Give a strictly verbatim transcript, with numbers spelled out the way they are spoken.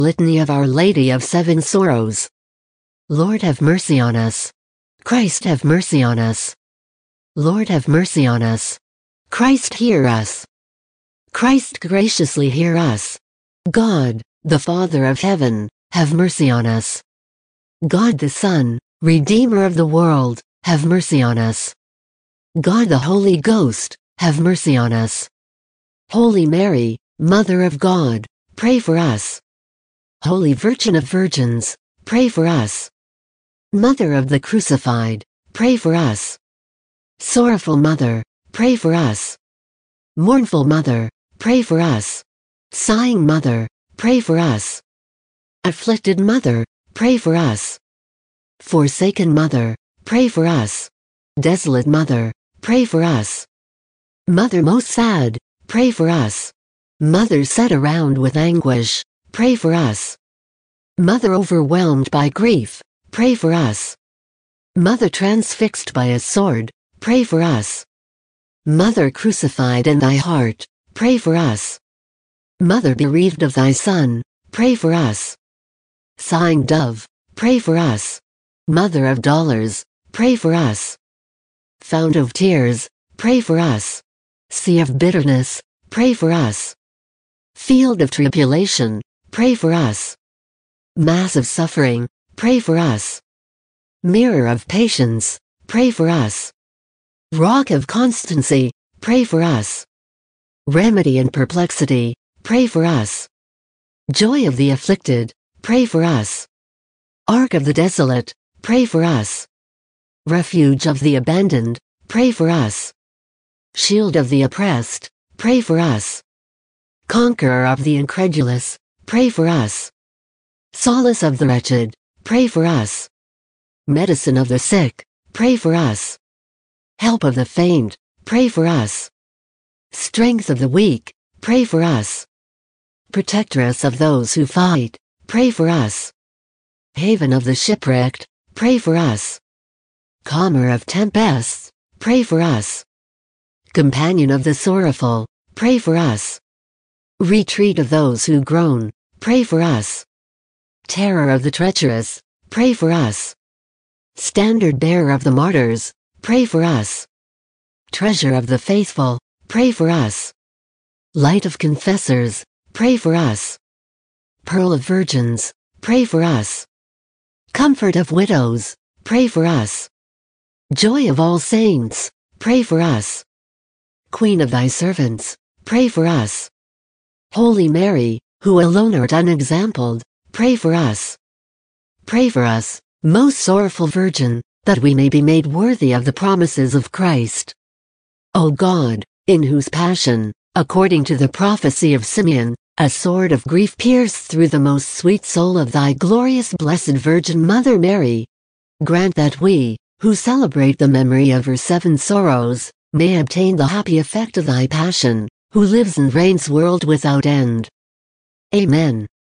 Litany of Our Lady of Seven Sorrows. Lord have mercy on us. Christ have mercy on us. Lord have mercy on us. Christ hear us. Christ graciously hear us. God, the Father of heaven, have mercy on us. God the Son, Redeemer of the world, have mercy on us. God the Holy Ghost, have mercy on us. Holy Mary, Mother of God, pray for us. Holy Virgin of Virgins, pray for us. Mother of the Crucified, pray for us. Sorrowful Mother, pray for us. Mournful Mother, pray for us. Sighing Mother, pray for us. Afflicted Mother, pray for us. Forsaken Mother, pray for us. Desolate Mother, pray for us. Mother most sad, pray for us. Mother set around with anguish, pray for us. Mother overwhelmed by grief, pray for us. Mother transfixed by a sword, pray for us. Mother crucified in thy heart, pray for us. Mother bereaved of thy Son, pray for us. Sighing dove, pray for us. Mother of dolours, pray for us. Fount of tears, pray for us. Sea of bitterness, pray for us. Field of tribulation, pray for us. Mass of suffering, pray for us. Mirror of patience, pray for us. Rock of constancy, pray for us. Remedy in perplexity, pray for us. Joy of the afflicted, pray for us. Ark of the desolate, pray for us. Refuge of the abandoned, pray for us. Shield of the oppressed, pray for us. Conqueror of the incredulous, pray for us. Solace of the wretched, pray for us. Medicine of the sick, pray for us. Help of the faint, pray for us. Strength of the weak, pray for us. Protectress of those who fight, pray for us. Haven of the shipwrecked, pray for us. Calmer of tempests, pray for us. Companion of the sorrowful, pray for us. Retreat of those who groan, pray for us. Terror of the treacherous, pray for us. Standard bearer of the martyrs, pray for us. Treasure of the faithful, pray for us. Light of confessors, pray for us. Pearl of virgins, pray for us. Comfort of widows, pray for us. Joy of all saints, pray for us. Queen of thy servants, pray for us. Holy Mary, who alone art unexampled, pray for us. Pray for us, most sorrowful Virgin, that we may be made worthy of the promises of Christ. O God, in whose passion, according to the prophecy of Simeon, a sword of grief pierced through the most sweet soul of thy glorious Blessed Virgin Mother Mary, grant that we, who celebrate the memory of her seven sorrows, may obtain the happy effect of thy passion, who lives and reigns world without end. Amen.